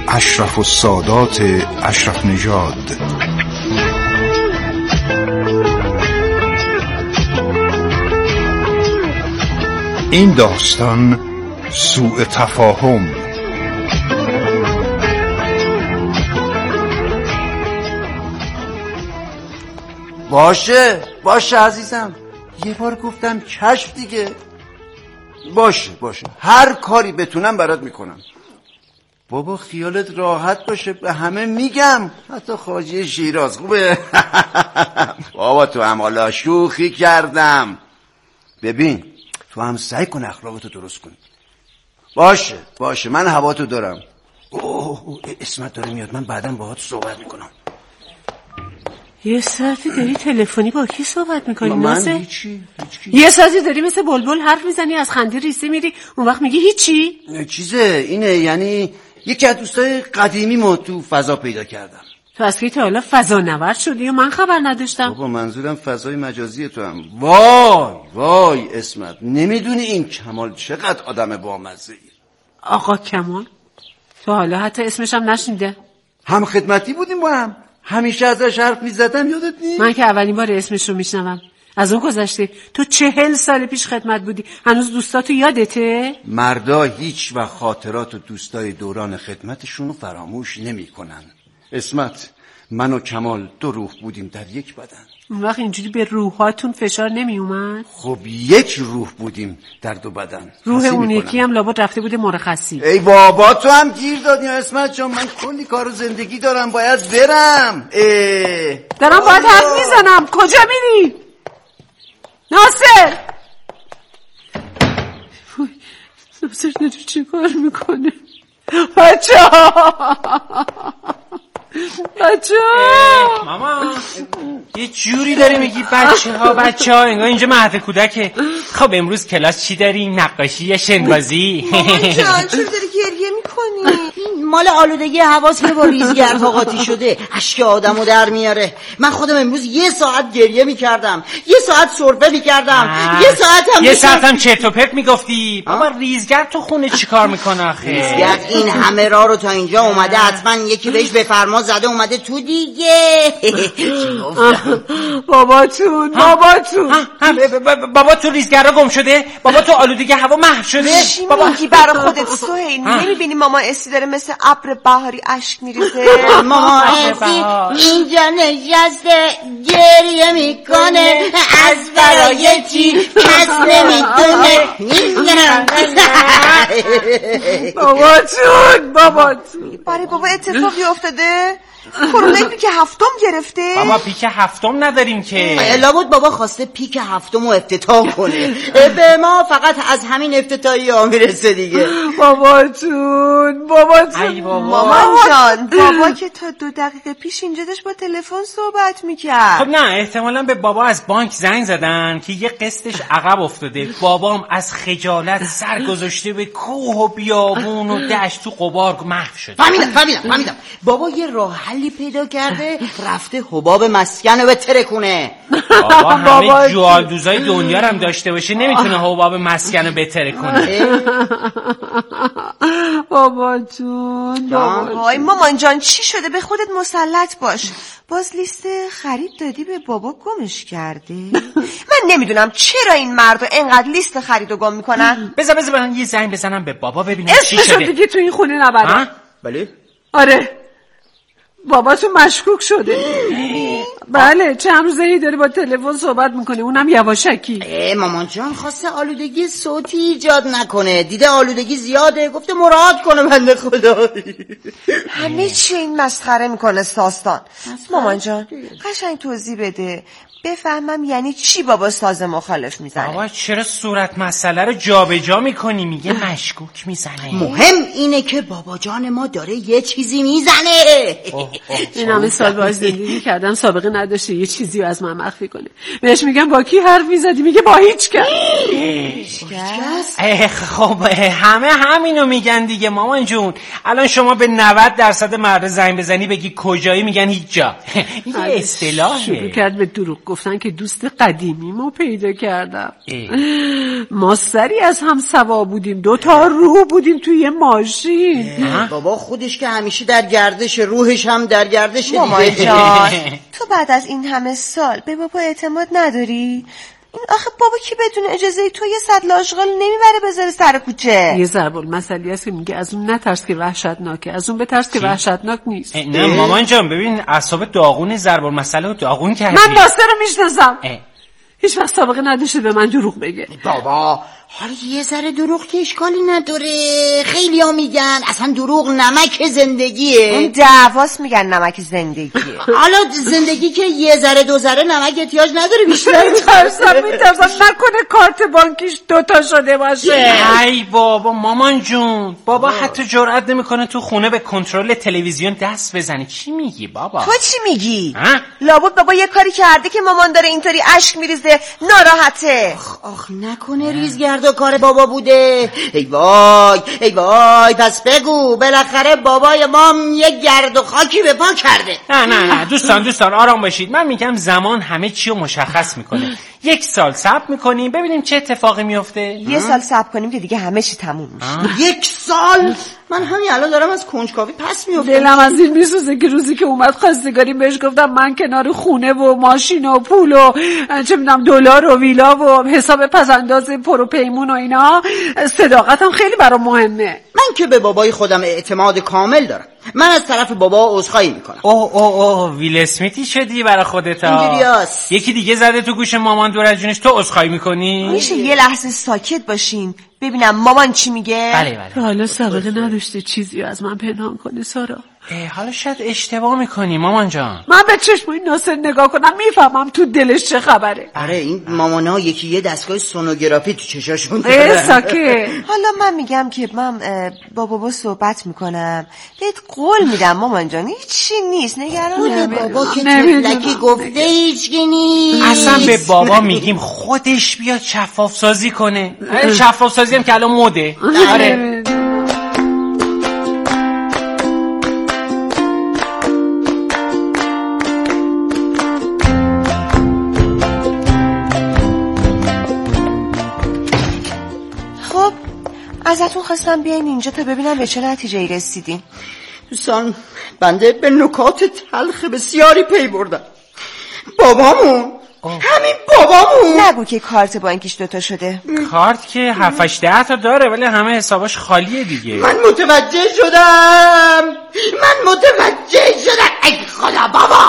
اشرف السادات اشرف نژاد. این داستان سوء تفاهم. باشه عزیزم، یه بار گفتم کشف دیگه. باشه هر کاری بتونم برات میکنم. بابا خیالت راحت باشه، به همه میگم، حتی خارجی شیراز. خوبه؟ بابا تو هم حالا شوخی کردم. ببین تو هم سعی کن اخلاقتو درست کنی. باشه من هواتو دارم. اسمت داره میاد، من بعداً باهات صحبت میکنم. یه ساعتی داری تلفنی با کی صحبت میکنی ناصر؟ من هیچی. یه ساعتی داری مثل بلبل حرف میزنی، از خنده ریسه میری، اون وقت میگی هیچی؟ چیزه اینه، یعنی یکی از دوستای قدیمی ما تو فضا پیدا کردم. تو از که تا حالا فضا نورد شدی و من خبر نداشتم؟ بابا منظورم فضای مجازی تو هم. وای اسمت، نمیدونی این کمال چقدر آدم بامزه‌ای. آقا کمال؟ تو حالا حتی اسمش هم نشنیده؟ هم خدمتی بودیم با هم، همیشه ازش حرف میزدم، یادت نیست؟ من که اولین بار اسمش رو میشنوم. از اون گذشته تو 40 سال پیش خدمت بودی، هنوز دوستاتو یادته؟ مردا هیچ وقت خاطرات و دوستای دوران خدمتشون رو فراموش نمی‌کنن. اسمت، من و کمال 2 روح بودیم در یک بدن. اون وقت اینجوری به روحاتون فشار نمی اومد؟ خب یک روح بودیم در 2 بدن. روح اون یکی هم لابد رفته بوده مرخصی. ای بابا تو هم گیر دادی اسمت جان، من کلی کار و زندگی دارم، باید برم. دارم باید حرف میزنم. کجا میری؟ ناصر داره چی کار میکنه؟ بچه ماما یه جوری داری میگی بچه ها انگار اینجا مهد کودکه. خب امروز کلاس چی داریم؟ نقاشی یا شنبازی؟ مامان جان چرا داری گریه میکنی؟ مال آلودگی حواس که با ریزگردها قاطی شده اشک آدمو در میاره. من خودم امروز 1 ساعت گریه میکردم، 1 ساعت سرفه میکردم، 1 ساعت هم چرت و پرت میگفتی. بابا ریزگرد تو خونه چیکار میکنه آخه؟ ریزگرد این همه راه رو تا اینجا اومده، حتما یکی بهش بفرما زده اومده تو دیگه. باباتون بابا تو ریزگرد گم شده، بابا تو آلودگی هوا محو شده. چی میگی برا خودت سهیل؟ نمیبینی ماما اسی داره مثل ابر بهاری اشک میریزه؟ ماما اسی اینجا نشسته گریه میکنه، از برای چی کس نمیدونه. باباتون برای بابا اتفاقی افتاده؟ کرونا پیک 7 گرفته؟ بابا پیک 7 نداریم که. لابد بابا خواسته پیک 7 رو افتتاح کنه. به ما فقط از همین افتتاحی ها میرسه دیگه. باباتون مامان جان، بابا که تا 2 دقیقه پیش اینجا داشت با تلفن صحبت میکرد. خب نه، احتمالاً به بابا از بانک زنگ زدن که یه قسطش عقب افتاده. بابام از خجالت سر گذاشته به کوه و بیابون و دشت تو غبار محو شده. فهمیدم. بابا یه راه حلی پیدا کرده، رفته حباب مسکن رو بترکونه. بابا همه جوالدوزای دنیا رو هم داشته باشه، نمیتونه حباب مسکن رو بترکونه. باباتون وای مامان جان چی شده؟ به خودت مسلط باش. باز لیست خرید دادی به بابا گمش کرده؟ من نمیدونم چرا این مردا انقدر لیست خرید رو گم میکنن. بذار من یه زنگ بزنم به بابا ببینم چی شده. اسمشو دیگه تو این خونه نبره. بله؟ آره باباتون مشکوک شده. بله چند روزه داره با تلفن صحبت میکنه، اونم یواشکی. مامان جان خواسته آلودگی صوتی ایجاد نکنه، دیده آلودگی زیاده، گفته مراعات کنه بنده خدا. همه چی این مسخره میکنه ساستان. مامان جان قشنگ توضیح بده بفهمم یعنی چی بابا ساز مخالف میزنه. بابا چرا صورت مسئله رو جابجا میکنی؟ میگه مشکوک میزنه. مهم اینه که بابا جان ما داره یه چیزی میزنه. این همه سال باهاش زندگی کردم، سابقه نداشته یه چیزی رو از من مخفی کنه. بهش میگم با کی حرف میزدی؟ میگه با هیچ کس. خب همه همینو میگن دیگه مامان جون. الان شما به 90% مرد زنگ بزنی بگی کجایی، میگن هیچ جا. این اصطلاحه. شروع کرد به دروغ گفتن که دوست قدیمیمو پیدا کردم. ما سری از هم سوا بودیم، 2 روح بودیم توی ماشین. بابا خودش که همیشه در گردش، روحش هم در گردش. مامان جان تو بعد از این همه سال به بابا اعتماد نداری؟ این آخه بابا کی بدون اجازه تو یه سطل آشغال نمیبره بذاره سر کوچه. یه ضرب المثلی هست که میگه از اون نترس که وحشتناکه، از اون بترس که وحشتناک نیست. نه مامان جان ببین اعصاب داغون ضرب المثل رو داغون کردی. من واسه رو میشناسم، هیچ وقت سابقه نداشته به من دروغ بگه. بابا حالا یه ذره دروغ که اشکالی نداره، خیلی ها میگن اصلا دروغ نمک زندگیه. این دعواست میگن نمک زندگیه. حالا زندگی که یه ذره 2 ذره نمک احتیاج نداره بیشتر. میترسم نکنه کارت بانکیش 2 شده باشه. ای بابا مامان جون، بابا حتی جرئت نمیکنه تو خونه به کنترل تلویزیون دست بزنه. چی میگی بابا؟ تو چی میگی؟ لابد بابا یه کاری کرده که مامان داره اینطوری اشک میریزه، ناراحته. آخ نکنه ریزگرد و کار بابا بوده. ای وای ای وای، پس بگو بالاخره بابای ما یه گرد و خاکی به پا کرده. نه دوستان آرام باشید. من میگم زمان همه چی رو مشخص میکنه. 1 سال صبر میکنیم ببینیم چه اتفاقی میفته. 1 سال صبر کنیم که دیگه همه چی تموم میشه. 1 سال؟ من همین الان دارم از کنجکاوی پس میافتم. دلم از این میسوزه که روزی که اومد خواستگاری بهش گفتم من کنار خونه و ماشین و پول و چه میدونم دلار و ویلا و حساب پسنداز پر و پیمون و اینا، صداقتم خیلی برام مهمه. من که به بابای خودم اعتماد کامل دارم. من از طرف بابا عذرخواهی میکنم. اوه ویل اسمیتی شدی برای خودت. اینجوریاست. یکی دیگه زده تو گوش مامان دور از جونش، تو عذرخواهی میکنی؟ میشه یه لحظه ساکت باشین ببینم مامان چی میگه؟ بله. حالا سابقه نداشته چیزی از من پنهان کنه سارا. حالا شاید اشتباه میکنی مامان جان. من به چشمای ناصر نگاه کنم میفهمم تو دلش چه خبره. آره این مامانا یکی یه دستگاه سونوگرافی تو چشاشون ساکت. حالا من میگم که من با بابا صحبت میکنم، بهت قول میدم مامان جان هیچی نیست، نگران نباش. بابا که تفلکی گفته هیچی نیست. اصلا به بابا میگیم خودش بیاد شفاف سازی کنه. شفاف سازی هم که الان مده. آره ازتون خواستم بیاین اینجا تا ببینم به چه نتیجه‌ای رسیدین. دوستان بنده به نکات تلخ بسیاری پی بردم. بابامون همین بابامون نگو که کارت بانکیش 2 شده. کارت که 7-8 تا داره ولی همه حساباش خالیه دیگه. من متوجه شدم ای خدا بابا.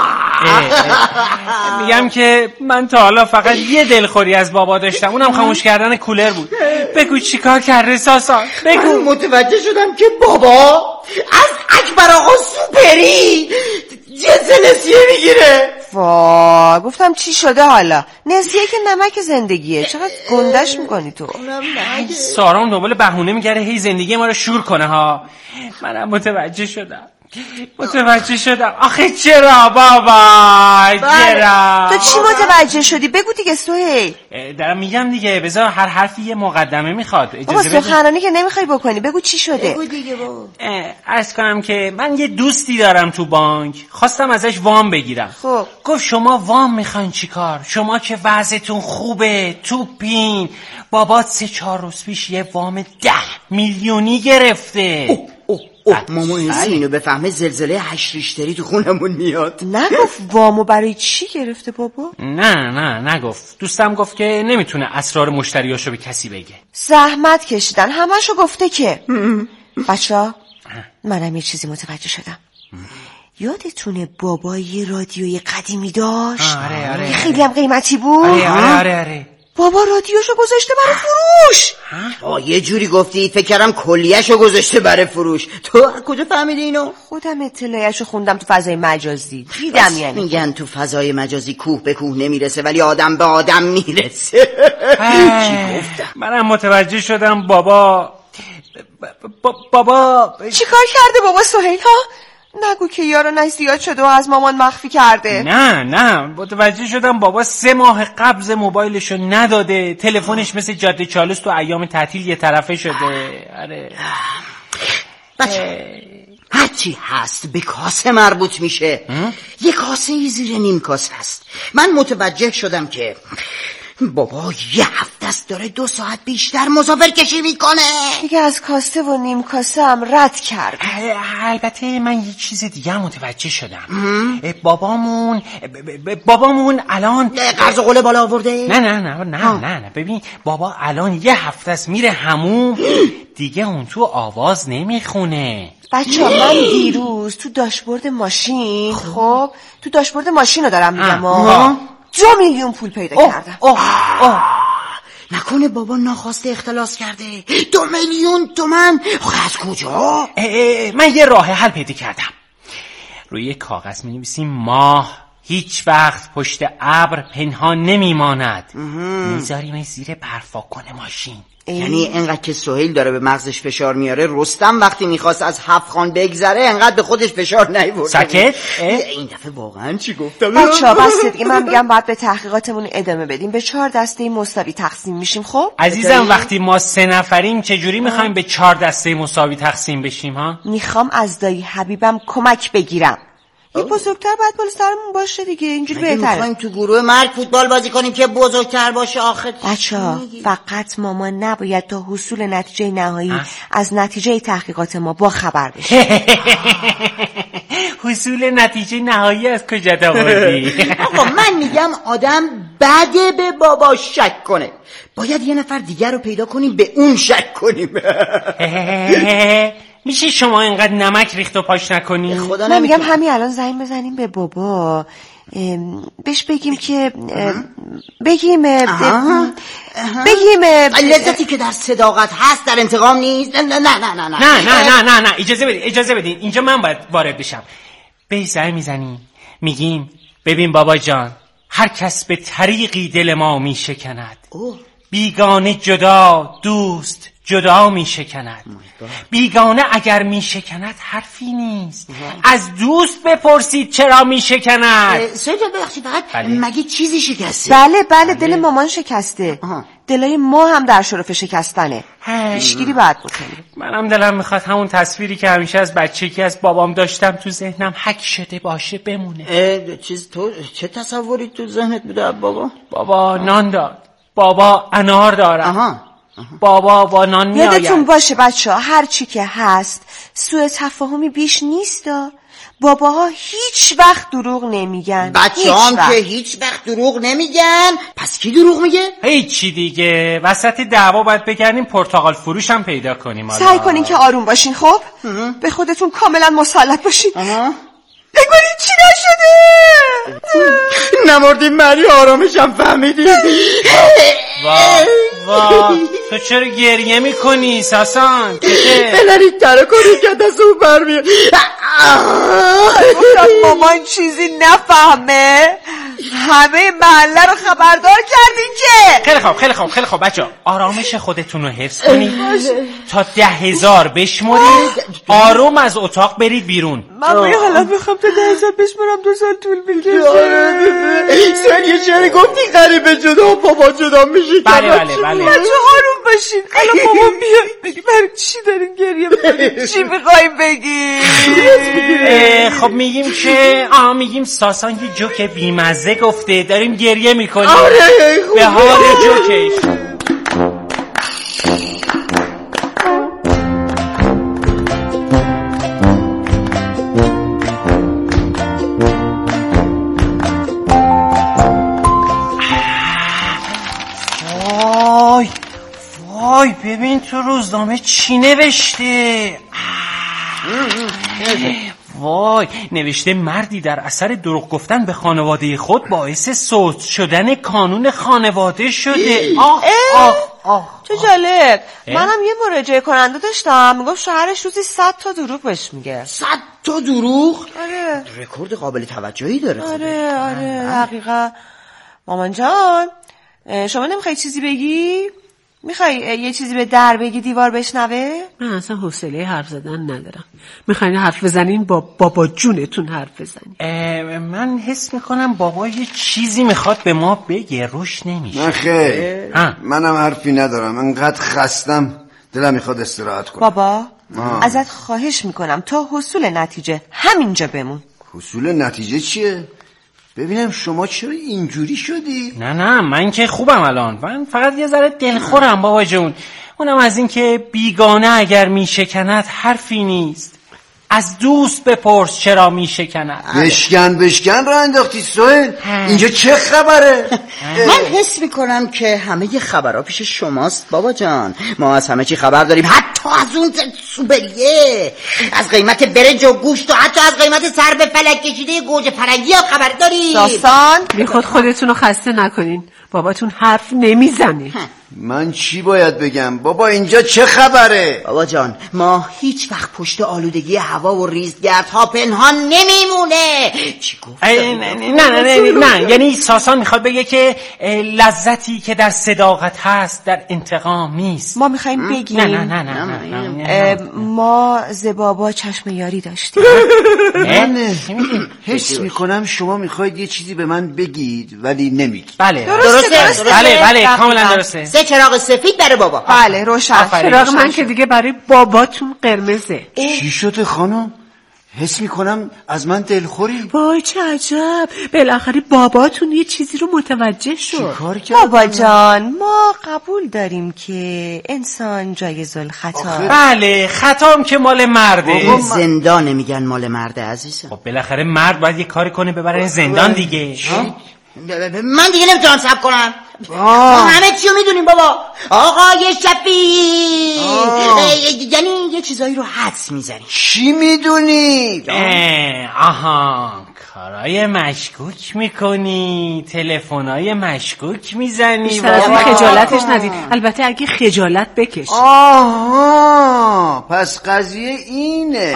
میگم که من تا حالا فقط یه دلخوری از بابا داشتم، اونم خاموش کردن کولر بود. بگو چیکار کرده ساسا؟ بگو. من متوجه شدم که بابا از اکبر آقا سوپری جنس نسیه میگیره. وای گفتم چی شده حالا؟ نسیه که نمک زندگیه، چقدر گندش میکنی تو. سارام دنبال بهونه میگره هی زندگی ما رو شور کنه ها. منم متوجه شدم. آخه چرا بابا چرا؟ تو چی متوجه شدی؟ بگو دیگه سهیل. دارم میگم دیگه، بذار هر حرفی یه مقدمه میخواد. اجازه بده. سخنرانی که نمیخوای بکنی، بگو چی شده؟ بگو دیگه بابا. عرض کنم که من یه دوستی دارم تو بانک، خواستم ازش وام بگیرم. خب گفت شما وام میخواین چیکار؟ شما که وضعتون خوبه، توپین. بابات 3-4 روز پیش یه وام 10 میلیونی گرفته. ماما اینو بفهمه زلزله 8 ریشتری تو خونمون میاد. نگفت وامو برای چی گرفته بابا؟ نه نگفت. دوستم گفت که نمیتونه اسرار مشتریاشو به کسی بگه. زحمت کشیدن همشو گفته که. بچه‌ها منم یه چیزی متوجه شدم. یادتونه بابا یه رادیوی قدیمی داشت؟ آره. خیلی هم قیمتی بود. آره. بابا رادیوشو گذاشته برای فروش. یه جوری گفتی فکر کردم کلیه‌شو گذاشته برای فروش. تو کجا فهمیدی اینو؟ خودم اطلاعیشو خوندم تو فضای مجازی. دیدم یعنی. میگن تو فضای مجازی کوه به کوه نمیرسه ولی آدم به آدم میرسه. چی گفتم؟ منم متوجه شدم بابا چیکار کرده بابا سهیل ها؟ نگو که یارو زیاد شده و از مامان مخفی کرده. نه متوجه شدم بابا 3 ماه قبض موبایلشو نداده، تلفنش مثل جاده چالوس تو ایام تعطیل یه طرفه شده. آره بچه هر ربطی هست به کاسه مربوط میشه. یه کاسه زیر نیم کاسه هست. من متوجه شدم که بابا یه هفته است داره 2 ساعت بیشتر مسافر کشی میکنه. دیگه از کاسه و نیم کاسه هم رد کرد. البته من یه چیز دیگه متوجه شدم. بابامون الان قرض و قله بالا آورده. نه ببین بابا الان یه هفته است میره حموم، دیگه اون تو آواز نمیخونه. بچه‌ها من دیروز تو داشبورد ماشین تو داشبورد ماشین رو دارم میگم 2 میلیون پول پیدا کردم. نکنه بابا ناخواسته اختلاس کرده؟ 2 میلیون تومن؟ از کجا؟ من یه راه حل پیدا کردم. روی کاغذ می‌نویسیم ماه هیچ وقت پشت ابر پنهان نمیماند، میذاریم زیر برفاکن ماشین. یعنی انقدر که سهیل داره به مغزش فشار میاره، رستم وقتی میخواست از 7 خان بگذره انقدر به خودش فشار نیورد. ساکت. این دفعه واقعا چی گفتم؟ بچه‌ها بس دیگه، من میگم باید به تحقیقاتمون ادامه بدیم. به 4 دسته مساوی تقسیم میشیم. خب عزیزم وقتی ما 3 نفریم چجوری میخوایم به 4 دسته مساوی تقسیم بشیم ها؟ میخوام از دایی حبیبم کمک بگیرم. یه بزرگتر باید بالا سرمون باشه دیگه، اینجوری بهتره. میخوایم تو گروه مرد فوتبال بازی کنیم که بزرگتر باشه. آخه بچه‌ها فقط مامان نباید تا حصول نتیجه نهایی از نتیجه تحقیقات ما با خبر بشه. حصول نتیجه نهایی از کجا آوردی؟ آقا من میگم آدم بده به بابا شک کنه، باید یه نفر دیگر رو پیدا کنیم به اون شک کنیم. میشه شما اینقدر نمک ریخت و پاش نکنیم؟ من میگم همین الان زنگ بزنیم به بابا، بهش بگیم که بگیم لذتی که در صداقت هست در انتقام نیست. نه اجازه بدین اینجا من باید وارد بشم. بهش زنگ میزنیم میگیم ببین بابا جان، هر کس به طریقی دل ما میشکند، بیگانه جدا، دوست جدا می شکند. بیگانه اگر می شکند حرفی نیست. از دوست بپرسید چرا می شکند. سویل بخشی فقط مگه چیزی شکسته؟ بله دل مامان شکسته. دلای ما هم در شرف شکستنه. پیشگیری باید بکنیم. منم دلم میخواد همون تصویری که همیشه از بچگی از بابام داشتم تو ذهنم حک شده باشه بمونه. تو چه تصوری تو ذهنت بوده بابا؟ بابا نان داد، بابا انار دارم، بابا با نان می آید. یادتون باشه بچه‌ها هر چی که هست سوء تفاهمی بیش نیستا. باباها هیچ وقت دروغ نمیگن. بچه‌هام که هیچ وقت دروغ نمیگن. پس کی دروغ میگه؟ هیچی دیگه. وسط دعوا باید بگردیم پرتقال فروش هم پیدا کنیم. سعی کنین که آروم باشین. خب به خودتون کاملا مسلط باشین. بگوارین چی نشده؟ نمردین مری آرامشم فهمیدی؟ وا تو چرا گریه میکنی ساسان؟ بلرید تره کنید که دست اون برمیاد. مامان چیزی نفهمه. همه محله رو خبردار کردین که. خیلی خوب بچه آرامش خودتون رو حفظ کنید. تا 10,000 بشمرید آروم از اتاق برید بیرون. من با یه حالت میخوام تا 10,000 بشمرم 2 سال طول میکشه. سن یه شعری گفتی غریبه جدا و بابا جدا میشی. بله بچه آروم باشین. الان بابا بیاید بگی برای چی دارین گریه میکنید؟ چی میخوایم بگی؟ خب میگیم ساسان یه جوک بیمزه گفته داریم گریه میکنیم. به حال جوکش. وای ببین تو روزنامه چی نوشته. وای نوشته مردی در اثر دروغ گفتن به خانواده خود باعث صوت شدن کانون خانواده شده. چه جالب. منم یه مراجعه کننده داشتم میگفت شوهرش روزی 100 تا دروغ بهش میگه. 100 تا دروغ؟ آره. رکورد قابل توجهی داره. آره حقیقا. مامان جان شما نمیخوای چیزی بگی؟ میخوای یه چیزی به در بگی دیوار بشنوه؟ من اصلا حوصله حرف زدن ندارم. میخواین حرف بزنین با بابا جونتون حرف بزنین. من حس میکنم بابا یه چیزی میخواد به ما بگه روش نمیشه. نه خیر منم حرفی ندارم، انقدر خستم دلم میخواد استراحت کنم. بابا ازت خواهش میکنم تا حصول نتیجه همینجا بمون. حصول نتیجه چیه؟ ببینم شما چرا اینجوری شدی؟ نه من که خوبم الان. من فقط یه ذره دلخورم بابا جون. اونم از این که بیگانه اگر میشکند حرفی نیست. از دوست بپرس چرا میشکند. بشکن را انداختی سهیل. اینجا چه خبره؟ من حس میکنم که همه خبرها پیش شماست بابا جان. ما از همه چی خبر داریم، حتی از اون سوبریه، از قیمت برنج و گوشت و حتی از قیمت سر به فلک کشیده گوجه فرنگی ها خبر داریم. داستان بی خودتون رو خسته نکنین، باباتون حرف نمیزنه. من چی باید بگم؟ بابا اینجا چه خبره؟ بابا جان ما هیچ وقت پشت آلودگی هوا و ریزگردها پنهان نمیمونه. چی گفت؟ نه یعنی ساسان میخواد بگه که لذتی که در صداقت هست در انتقام نیست. ما میخوایم بگیم نه ما ز بابا چشم یاری داشتیم. من حس میکنم شما میخواید یه چیزی به من بگید ولی نمیگید. بله درسته. بله کاملا درسته. 3 چراغ سفید برای بابا. بله روشن. چراغ من که دیگه برای باباتون قرمزه. چی شده خانم؟ حس میکنم از من دلخوری. وای چه عجب، بالاخره باباتون یه چیزی رو متوجه شد. کار کرد؟ بابا جان ما قبول داریم که انسان جایز الخطا. بله خطام که مال مرده. زندان میگن مال مرده عزیزم. خب بالاخره مرد باید یه کاری کنه ببرن زندان دیگه. من دیگه نمیتونم صبر کنم. همه چیو میدونیم بابا. آقای شفیع یعنی یه چیزایی رو حدس میزنی. چی میدونی؟ آها کارای مشکوک میکنی، تلفنای مشکوک میزنی. بیشتر از این خجالتش ندید. البته اگه خجالت بکش. آها پس قضیه اینه.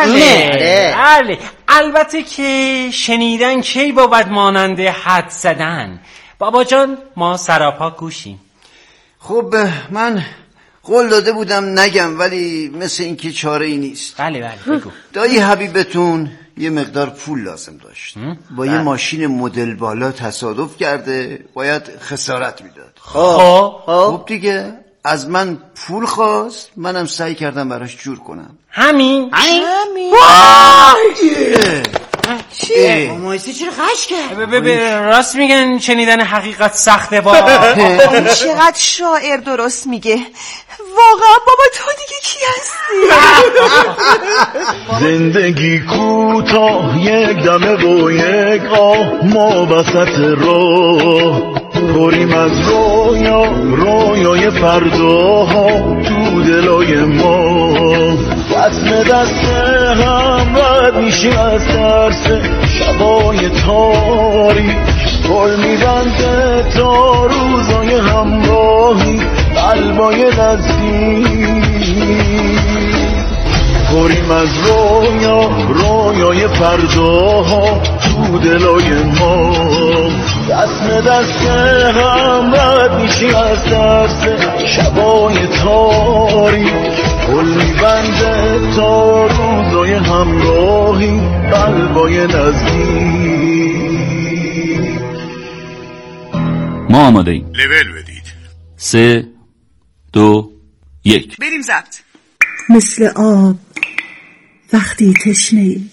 بله البته که شنیدن کی بود مانند حد زدن. بابا جان ما سراپا گوشیم. خب من قول داده بودم نگم ولی مثل اینکه چاره ای نیست. بله بگو. دایی حبیبتون یه مقدار پول لازم داشت. با یه ماشین مدل بالا تصادف کرده، باید خسارت میداد. خب دیگه از من پول خواست، منم سعی کردم براش جور کنم. همین. چیه؟ مایسته چرا خش کرد؟ راست میگن شنیدن حقیقت سخته با. چقدر شاعر درست میگه. واقعا بابا تو دیگه کی هستی؟ زندگی کوتاه یک دمه و یک آه، ما وسط راه پریم از رویای فرداها تو دلای ما. وصل دست هم رد میشیم از ترس شبای تاریک، گل میبنده تا روزای همراهی قلبای نزدیک. پریم از رویای فرداها تو دلای ما. دست هم رد میشی از ترس شبای تاریک، گل میبنده تا روزای همراهی قلبای نزدیک. ما آماده ایم. لول بدید. 3 2 1 بریم ضبط. مثل آب وقتی تشنه‌ای،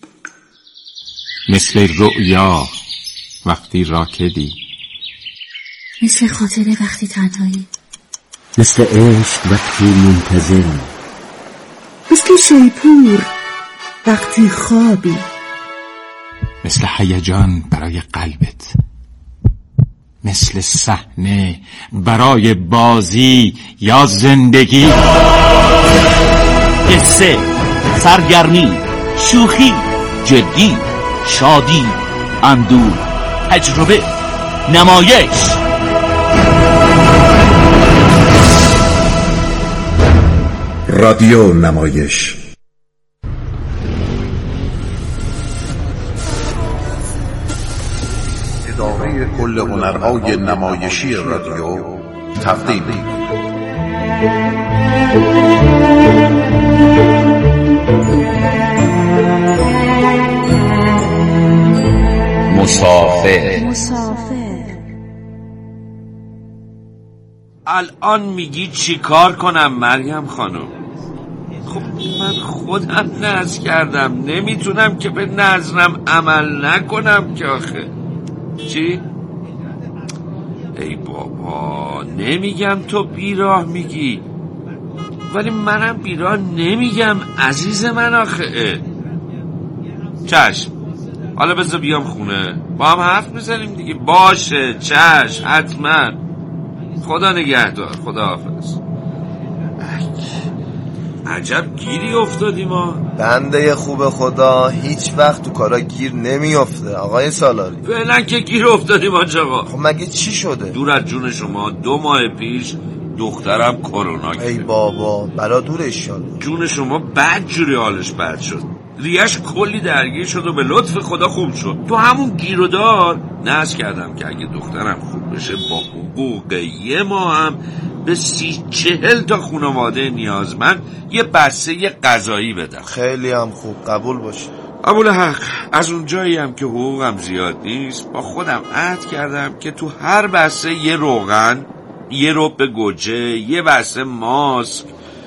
مثل رؤیا وقتی راکدی، مثل خاطره وقتی تنهایی، مثل عشق وقتی منتظری، مثل شیپور وقتی خوابی، مثل هیجان برای قلبت، مثل صحنه برای بازی یا زندگی. قصه، سرگرمی، شوخی، جدی، شادی، اندوه، تجربه، نمایش. رادیو نمایش. اداره کل هنرهای نمایشی رادیو تقدیم مسافر. الان میگی چی کار کنم مریم خانم؟ خب من خودم نذر کردم، نمیتونم که به نذرم عمل نکنم که آخه. چی؟ ای بابا، نمیگم تو بیراه میگی، ولی منم بیراه نمیگم عزیز من آخه. چشم، حالا بذار بیام خونه با هم حرف میزنیم دیگه. باشه چشم، حتما. خدا نگهدار، خدا حافظ. عجب گیری افتادیم ما. بنده خوب خدا هیچ وقت تو کارا گیر نمیافته آقای سالاری. فعلا که گیر افتادیم آقا. خب مگه چی شده؟ دور از جون شما 2 ماه پیش دخترم کرونا گرفت. ای بابا، بلا دور ایشان. جون شما بد جوری حالش بد شد، ریش کلی درگیر شد و به لطف خدا خوب شد. تو همون گیر و دار نذر کردم که اگه دخترم خوب بشه با حقوق 1 ماه هم به 30-40 تا خانواده نیازمند یه بسته غذایی بدم. خیلی هم خوب، قبول باشه. قبول حق. از اون جایی هم که حقوقم زیاد نیست با خودم عهد کردم که تو هر بسته یه روغن، یه رب گوجه، یه بسته ماسک،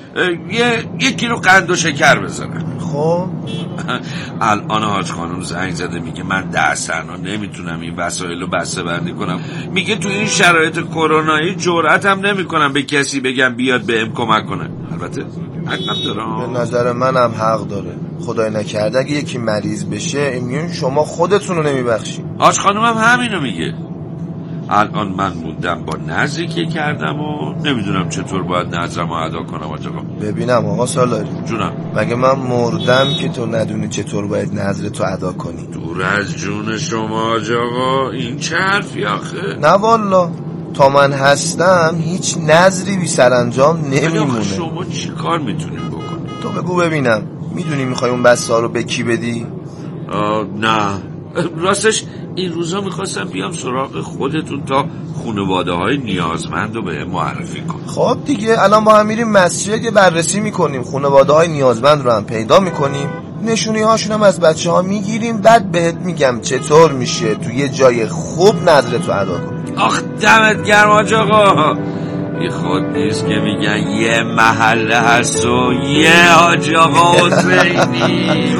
یه کیلو قند و شکر بزنم. خب الان حاج خانم زنگ زده میگه من دسترنا نمیتونم این وسایل رو بسته بندی کنم. میگه تو این شرایط کرونایی جرأت هم نمیکنم به کسی بگم بیاد بهم کمک کنه. البته حقم داره. به نظر منم حق داره. خدای نکرده اگه یکی مریض بشه میگن شما خودتون رو نمیبخشید. حاج خانم هم همینو میگه. الان من موندم با نذری که کردم و نمیدونم چطور باید نذرم رو ادا کنم. آقا ببینم آقا سالاری جونم، مگه من مردم که تو ندونی چطور باید نذر تو ادا کنی؟ دور از جون شما آقا، این چه حرفی آخه؟ نه والا، تا من هستم هیچ نذری بی سرانجام نمیمونه. شما چی کار میتونیم بکنیم؟ تو بگو ببینم. میدونی میخوای اون بسته ها رو به کی بدی؟ نه راستش این روزا میخواستم بیام سراغ خودتون تا خانواده های نیازمند رو به معرفی کنم. خب دیگه الان با هم میریم مسجد، یه بررسی میکنیم، خانواده های نیازمند رو هم پیدا میکنیم، نشونی هاشون هم از بچه ها میگیریم، بعد بهت میگم چطور میشه تو یه جای خوب نذرتو ادا کنی. آخ دمت گرم حاج آقا. بی خود نیست که میگن یه محله هست و یه حاج آقا حسینی.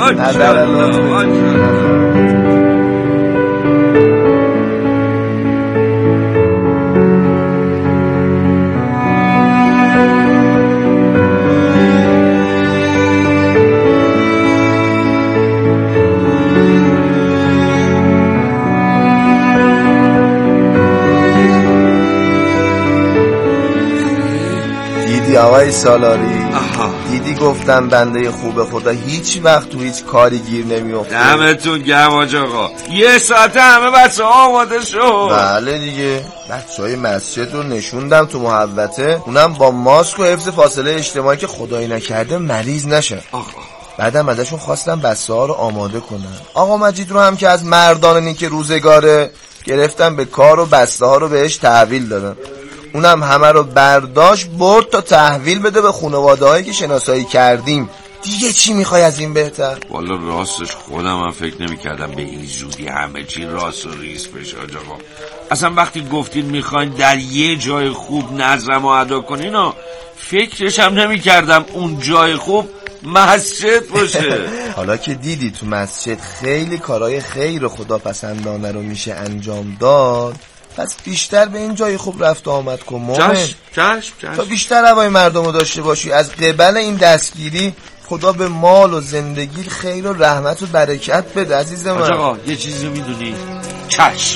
آقای سالاری دیدی گفتم بنده خوب خدا هیچ وقت تو هیچ کاری گیر نمیافته. دمتون گرم حاج آقا. 1 ساعته همه بچه ها آماده شد. بله دیگه، بچه های مسجد رو نشوندم تو محوطه، اونم با ماسک و حفظ فاصله اجتماعی که خدایی نکرده مریض نشن. بعدم ازشون خواستم بسته ها رو آماده کنن. آقا مجید رو هم که از مردان نیک روزگاره گرفتم به کار و بسته ها رو بهش تحویل دادم. اونم همه رو برداشت برد تا تحویل بده به خانواده هایی که شناسایی کردیم. دیگه چی میخوای از این بهتر؟ والا راستش خودم هم فکر نمی کردم به این زودی همه چی راست و ریز بشه آقا. اصلا وقتی گفتین میخواین در یه جای خوب نذرم و ادا کنین فکرش هم نمی کردم اون جای خوب مسجد باشه. حالا که دیدی تو مسجد خیلی کارهای خیر خدا پسندانه رو میشه انجام داد، پس بیشتر به این جای خوب رفت و آمد کن مومن. چشم. تا بیشتر هوای مردم رو داشته باشی. از قبل این دستگیری خدا به مال و زندگی خیر و رحمت و برکت بده عزیز من. آقا یه چیزی میدونی؟ چشم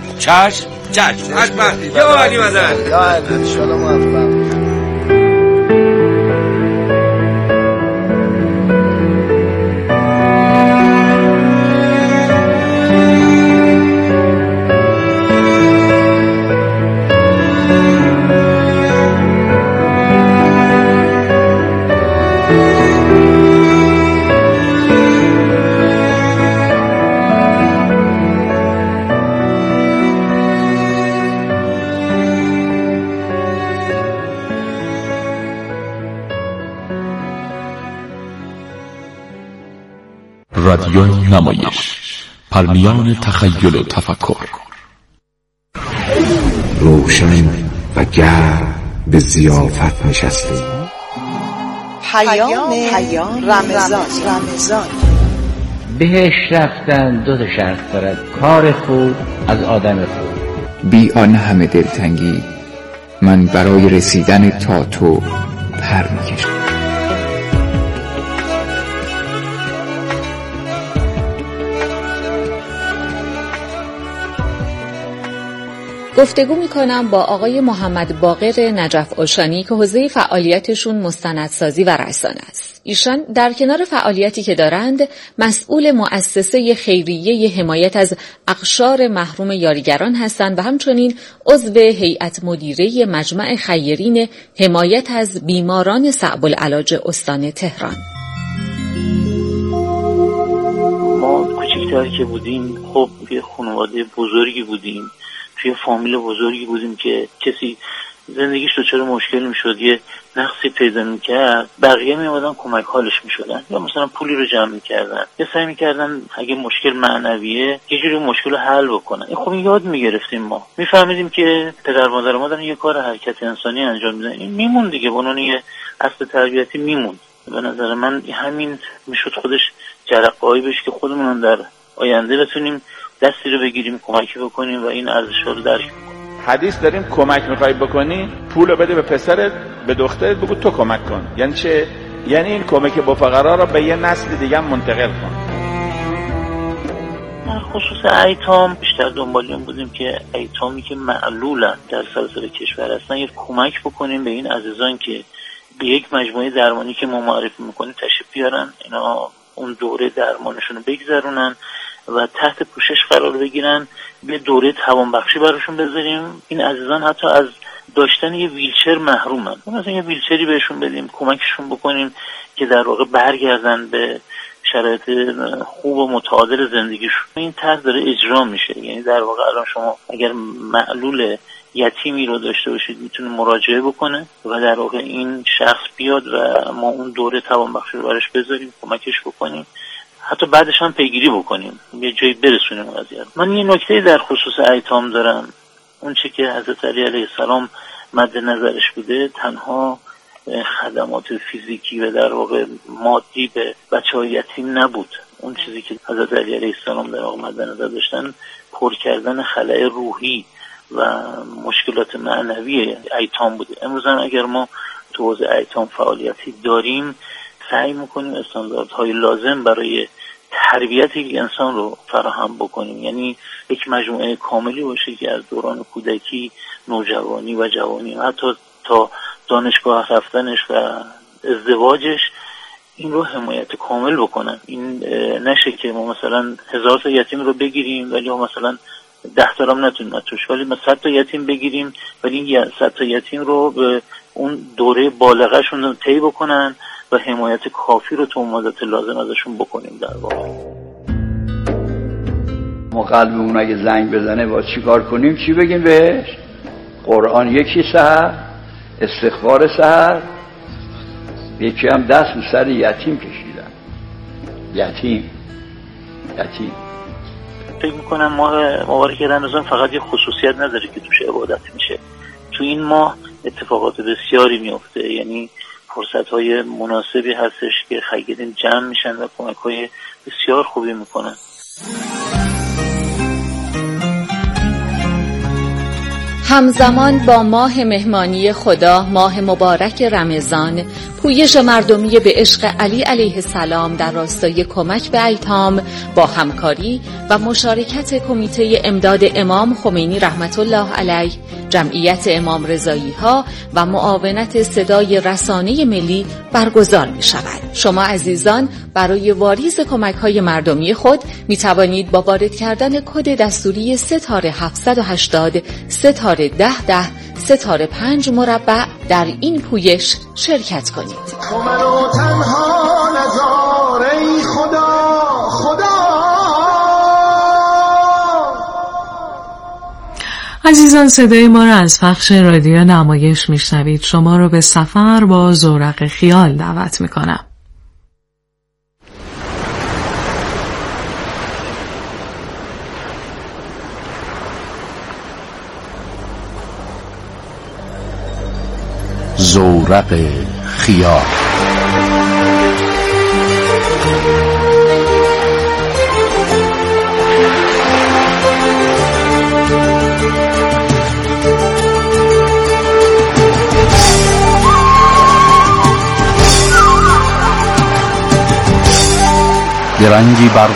حتما. یا علی مدن، یا علی انشالله موفق. رادیو نمایش، پرمیان تخیل و تفکر. روشن و گرم به ضیافت نشستیم، رمضان. بهش رفتن دو تا شرط دارد: کار خوب از آدم خوب. بی آن همه دلتنگی من برای رسیدن تا تو پر میکشم. گفتگو میکنم با آقای محمد باقر نجف آشانی که حوزه فعالیتشون مستندسازی و رسانه است. ایشان در کنار فعالیتی که دارند مسئول مؤسسه خیریه حمایت از اقشار محروم یاریگران هستند و همچنین عضو هیئت مدیره مجمع خیرین حمایت از بیماران صعب العلاج استان تهران. ما کوچکتر که بودیم خب یه خانواده بزرگی بودیم، توی فامیل بزرگی بودیم که کسی زندگیش دچار مشکل میشد، یه نقصی پیدا میکرد، بقیه میامدن کمک حالش میشدن یا مثلا پولی رو جمع میکردن یا سعی میکردن اگه مشکل معنویه یه جوری مشکل رو حل بکنن. خب یاد میگرفتیم، ما میفهمیدیم که پدر مادر ما دارن یه کار حرکت انسانی انجام میدن، این میمون دیگه، اونون یه اصل تربیتی میمون. به نظر من همین میشد خودش جرقه‌ای بشه که خودمون در آینده بتونیم دستی رو بگیریم، کمکی بکنیم و این ارزش‌ها رو درک بکنیم. حدیث داریم کمک می‌خوای بکنی، پولو بده به پسرت، به دخترت، بگو تو کمک کن. یعنی چه؟ یعنی این کمک به فقرا رو به یه نسل دیگه منتقل کن. در خصوص ایتام بیشتر دنبال این بودیم که ایتامی که معلولن در سراسر کشور هستن یه کمک بکنیم به این عزیزان که به یک مجموعه درمانی که ما معرفی می‌کنیم تشریف بیارن، اینا اون دوره درمانشون رو بگذرونن و تحت پوشش قرار بگیرن، به دوره توانبخشی براشون بذاریم. این عزیزان حتی از داشتن یه ویلچر محرومن، مثلا یه ویلچری بهشون بدیم، کمکشون بکنیم که در واقع برگردن به شرایط خوب و متعادل زندگیشون. این طرح داره اجرا میشه، یعنی در واقع الان شما اگر معلول یتیمی رو داشته باشید میتونه مراجعه بکنه و در واقع این شخص بیاد و ما اون دوره توانبخشی رو براش بذاریم، کمکش بکنیم، حتی بعدش هم پیگیری بکنیم، یه جایی برسونیم قضیه. من یه نکته در خصوص ایتام دارم، اون چه که حضرت علی علیه السلام مد نظرش بوده تنها خدمات فیزیکی و در واقع مادی به بچه‌های یتیم نبود. اون چیزی که حضرت علی علیه السلام در واقع مد نظر داشتن پر کردن خلأ روحی و مشکلات معنوی ایتام بوده. امروز هم اگر ما تو حوزه ایتام فعالیتی داریم، سعی میکنیم استانداردهای لازم برای تربیت یک انسان رو فراهم بکنیم، یعنی یک مجموعه کاملی باشه که از دوران کودکی، نوجوانی و جوانی حتی تا دانشگاه رفتنش و ازدواجش این رو حمایت کامل بکنن. این نشه که ما مثلا 1000 تا یتیم رو بگیریم ولی مثلا 10 تا هم نتونیم توش، ولی ما 100 تا یتیم بگیریم ولی این 100 تا یتیم رو به اون دوره بالغه‌شون رو طی بکنن و حمایت کافی رو تو مدت لازم ازشون بکنیم. در واقع ما قلبمون اگه زنگ بزنه با چی کار کنیم؟ چی بگیم بهش؟ قرآن یکی سحر، استغفار سحر، یکی هم دست به سر یتیم کشیدن. یتیم فکر میکنم ماه مبارک رمضان فقط یه خصوصیت نداره که توش عبادت میشه، تو این ماه اتفاقات بسیاری میفته، یعنی فرصت‌های مناسبی هستش که خیرین جمع میشن و کمک‌های بسیار خوبی میکنن. همزمان با ماه مهمانی خدا، ماه مبارک رمضان، پویش مردمی به عشق علی علیه السلام در راستای کمک به ایتام با همکاری و مشارکت کمیته امداد امام خمینی رحمت الله علیه، جمعیت امام رضایی ها و معاونت صدای رسانه ملی برگزار می شود. شما عزیزان برای واریز کمک های مردمی خود می توانید با وارد کردن کد دستوری ستاره 780 ستاره 1010 ستاره 5 مربع در این پویش شرکت کنید. تو منو تنها نذار ای خدا. عزیزان صدای ما را از پخش رادیو نمایش میشنوید. شما رو به سفر با زورق خیال دعوت میکنم. زورق خیال. درنگی بر